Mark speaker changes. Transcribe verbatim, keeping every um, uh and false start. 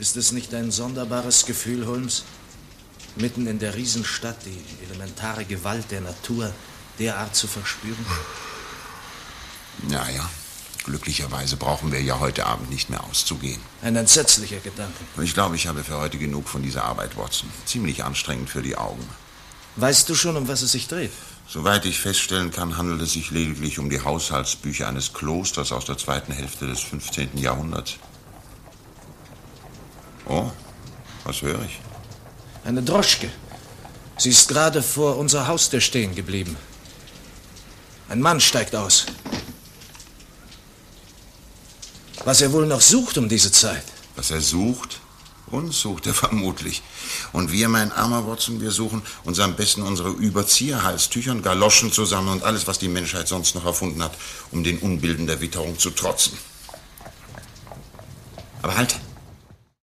Speaker 1: Ist es nicht ein sonderbares Gefühl, Holmes, mitten in der Riesenstadt die elementare Gewalt der Natur derart zu verspüren?
Speaker 2: Ja, ja. Glücklicherweise brauchen wir ja heute Abend nicht mehr auszugehen.
Speaker 1: Ein entsetzlicher Gedanke.
Speaker 2: Ich glaube, ich habe für heute genug von dieser Arbeit, Watson. Ziemlich anstrengend für die Augen.
Speaker 1: Weißt du schon, um was es sich dreht?
Speaker 2: Soweit ich feststellen kann, handelt es sich lediglich um die Haushaltsbücher eines Klosters aus der zweiten Hälfte des fünfzehnten Jahrhunderts. Oh, was höre ich?
Speaker 1: Eine Droschke. Sie ist gerade vor unserer Haustür stehen geblieben. Ein Mann steigt aus. Was er wohl noch sucht um diese Zeit?
Speaker 2: Was er sucht? Uns sucht er vermutlich. Und wir, mein armer Watson, wir suchen uns am besten unsere Überzieher, Halstücher und Galoschen zusammen und alles, was die Menschheit sonst noch erfunden hat, um den Unbilden der Witterung zu trotzen. Aber halt!